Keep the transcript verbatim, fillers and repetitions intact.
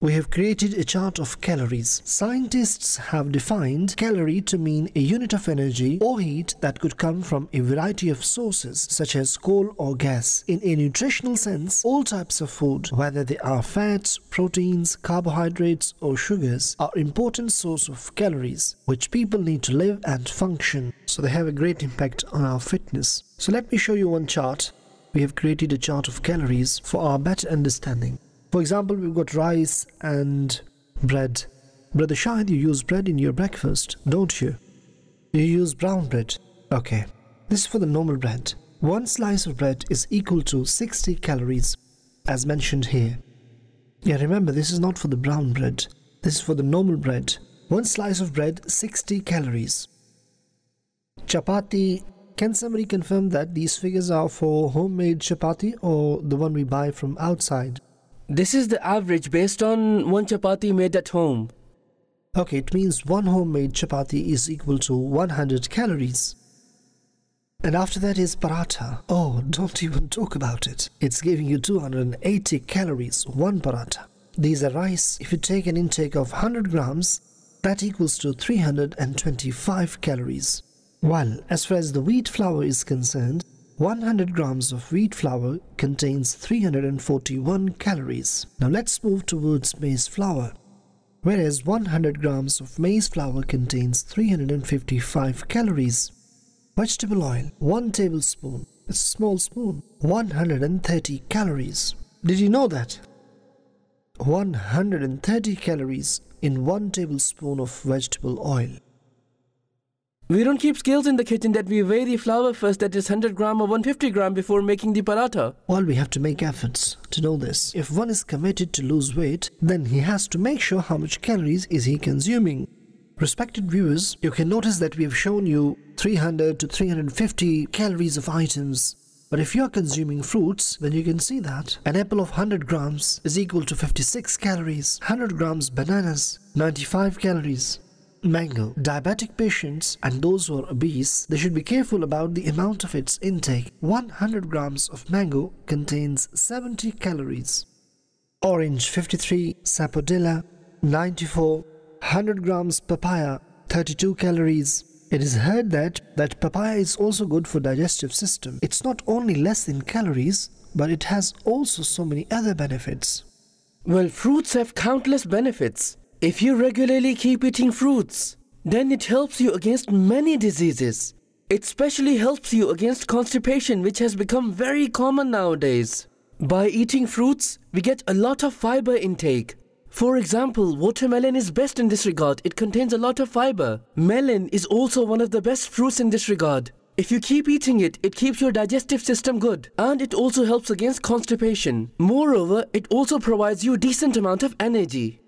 we have created a chart of calories. Scientists have defined calorie to mean a unit of energy or heat that could come from a variety of sources such as coal or gas. In a nutritional sense, all types of food, whether they are fats, proteins, carbohydrates or sugars, are important source of calories which people need to live and function. So they have a great impact on our fitness. So let me show you one chart. We have created a chart of calories for our better understanding. For example, we've got rice and bread. Brother Shahid, you use bread in your breakfast, don't you? You use brown bread. Okay. This is for the normal bread. One slice of bread is equal to sixty calories, as mentioned here. Yeah, remember, this is not for the brown bread. This is for the normal bread. One slice of bread, sixty calories. Chapati. Can somebody confirm that these figures are for homemade chapati or the one we buy from outside? This is the average based on one chapati made at home. Okay, it means one homemade chapati is equal to one hundred calories. And after that is paratha. Oh, don't even talk about it. It's giving you two hundred eighty calories, one paratha. These are rice. If you take an intake of one hundred grams, that equals to three hundred twenty-five calories. While as far as the wheat flour is concerned, one hundred grams of wheat flour contains three hundred forty-one calories. Now let's move towards maize flour. Whereas one hundred grams of maize flour contains three hundred fifty-five calories. Vegetable oil, one tablespoon, it's a small spoon, one hundred thirty calories. Did you know that? one hundred thirty calories in one tablespoon of vegetable oil. We don't keep scales in the kitchen that we weigh the flour first, that is one hundred gram or one hundred fifty gram before making the paratha. Well, we have to make efforts to know this. If one is committed to lose weight, then he has to make sure how much calories is he consuming. Respected viewers, you can notice that we have shown you three hundred to three hundred fifty calories of items. But if you are consuming fruits, then you can see that an apple of one hundred grams is equal to fifty-six calories. one hundred grams bananas, ninety-five calories. Mango. Diabetic patients and those who are obese, they should be careful about the amount of its intake. one hundred grams of mango contains seventy calories. Orange fifty-three, sapodilla ninety-four, one hundred grams papaya thirty-two calories. It is heard that that papaya is also good for digestive system. It's not only less in calories, but it has also so many other benefits. Well, fruits have countless benefits. If you regularly keep eating fruits, then it helps you against many diseases. It especially helps you against constipation, which has become very common nowadays. By eating fruits, we get a lot of fiber intake. For example, watermelon is best in this regard. It contains a lot of fiber. Melon is also one of the best fruits in this regard. If you keep eating it, it keeps your digestive system good. And it also helps against constipation. Moreover, it also provides you a decent amount of energy.